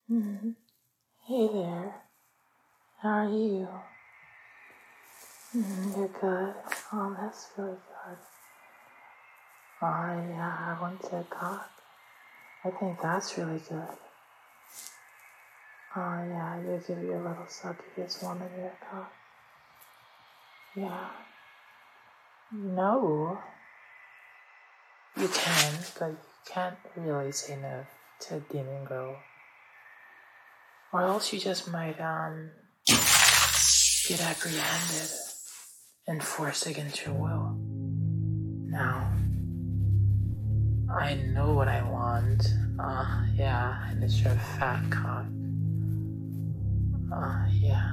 Mhm. Hey there, how are you? You're good. Oh, that's really good. Oh, yeah, I want to cock. I think that's really good. Oh, yeah, you give your little succubus woman your cock. Yeah. No. You can, but you can't really say no to a demon girl. Or else you just might, get apprehended and forced against your will. Now, I know what I want. Yeah, and it's your fat cock. Yeah.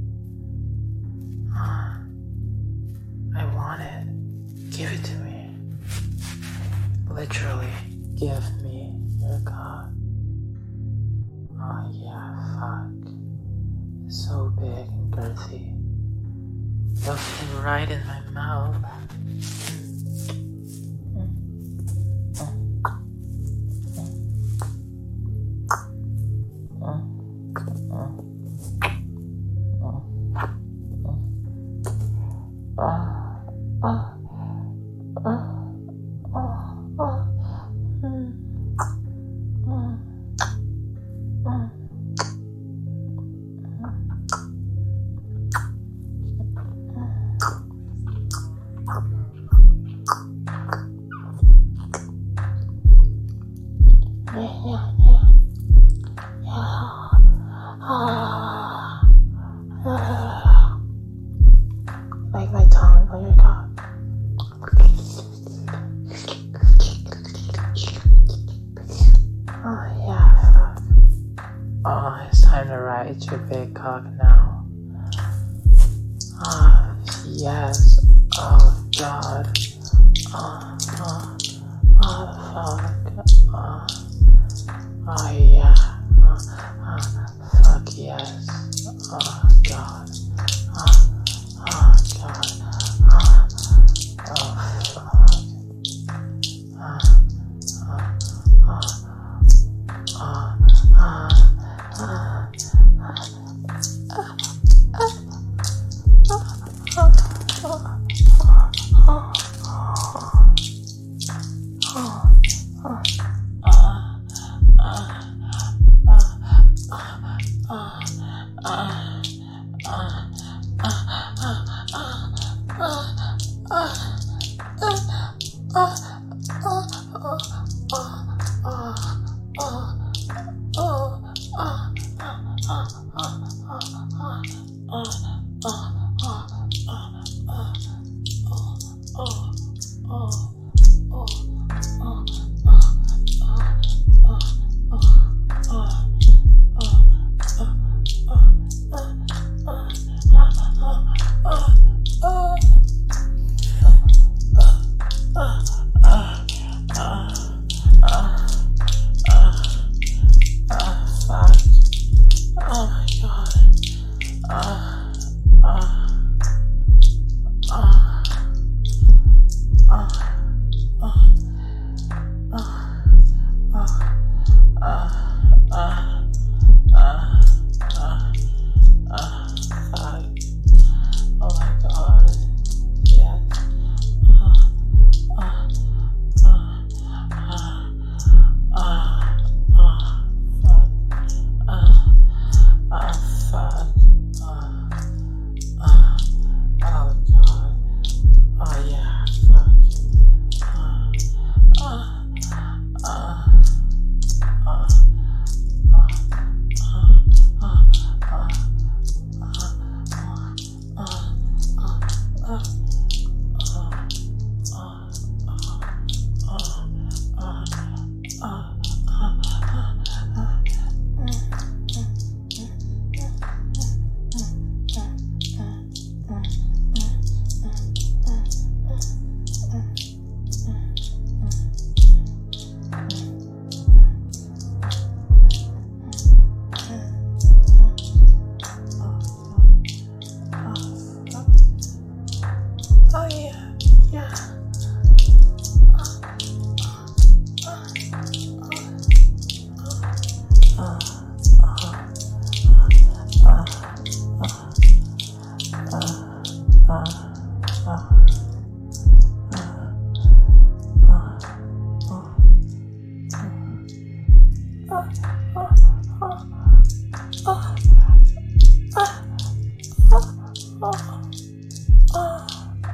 I want it. Give it to me. Literally, give me your cock. Oh, yeah, fuck. It's so big and girthy. It'll fit right in my mouth. Like my tongue on your cock. Oh, yeah, fuck. Oh, it's time to ride your big cock now. Oh, yes. Oh, God. Oh, fuck. Oh, yeah. Fuck yes. Oh, God. Oh, God. Oh, fuck.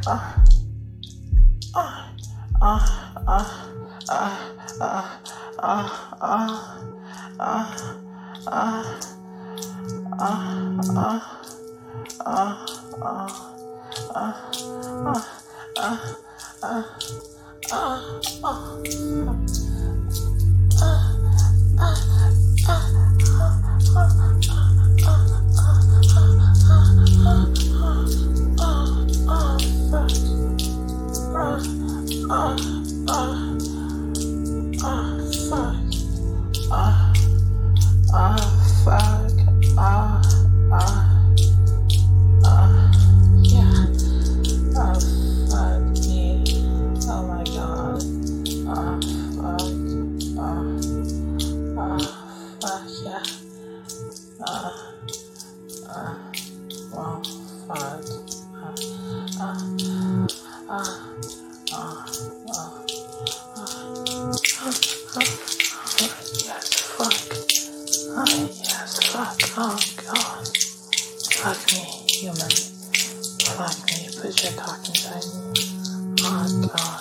Oh God. Fuck me, human. Fuck me. Put your cock inside me. Oh God.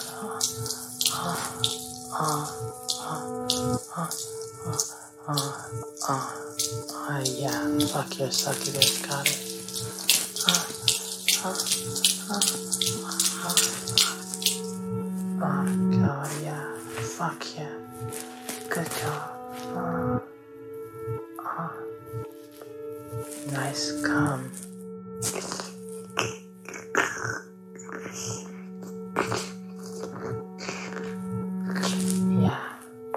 Yeah. Fuck your succubus. Got it. Oh God. Yeah. Fuck yeah. Good job. Nice cum. Yeah.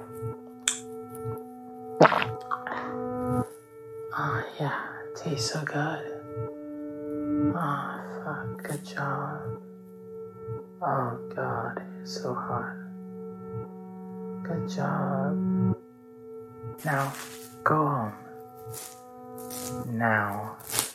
Oh yeah. Tastes so good. Oh fuck. Good job. Oh God. It's so hot. Good job. Now, go home. Now.